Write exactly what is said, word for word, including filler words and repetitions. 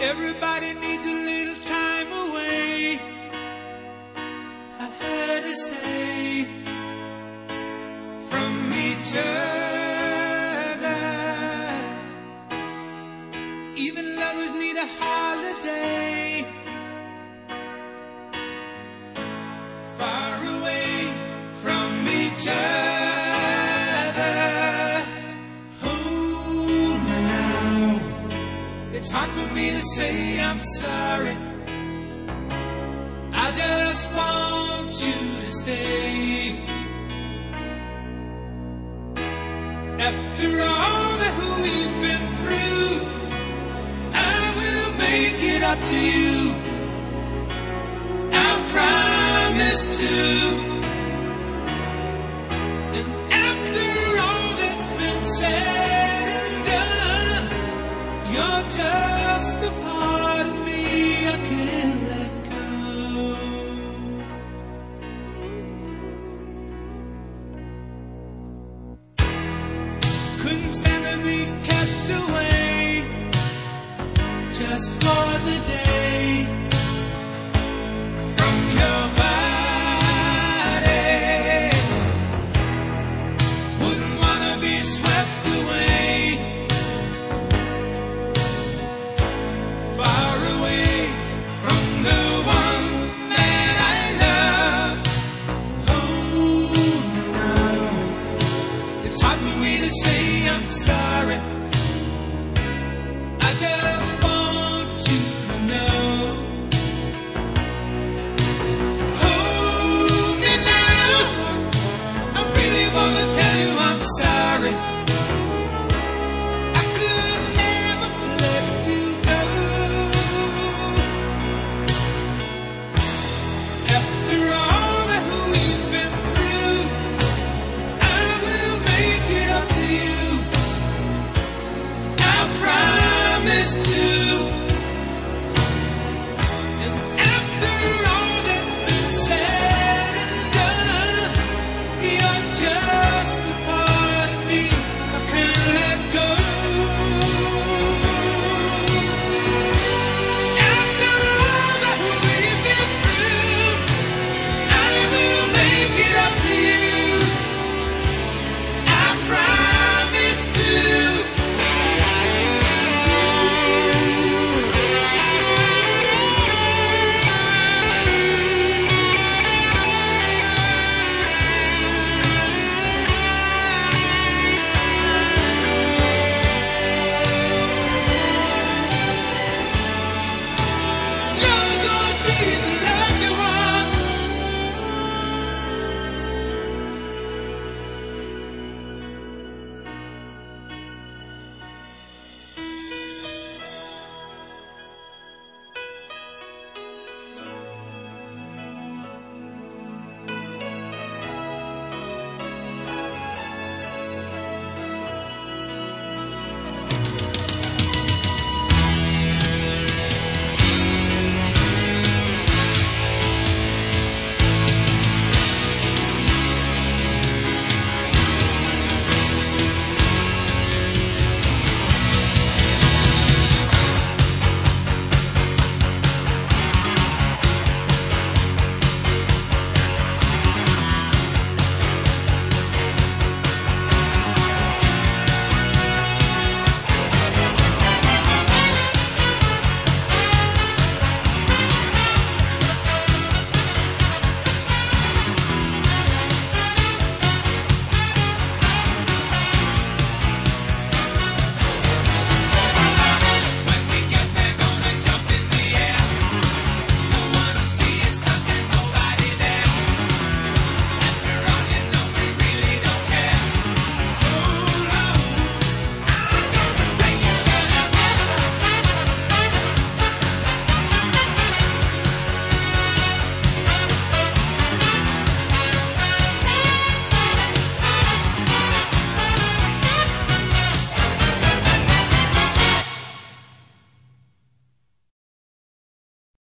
Everybody needs a little time away, I heard her say, from each other. Even lovers need a holiday, far away from each other. Oh, now it's hard for me to say I'm sorry. I just want you to stay. After all that we've been through, I will make it up to you. I'll promise to. And after all that's been said and done, you're just a part of me I can't let go. Couldn't stand to be kept away just for the day from your body. Wouldn't wanna be swept away, far away from the one that I love. Oh, no, it's hard for me to say I'm sorry.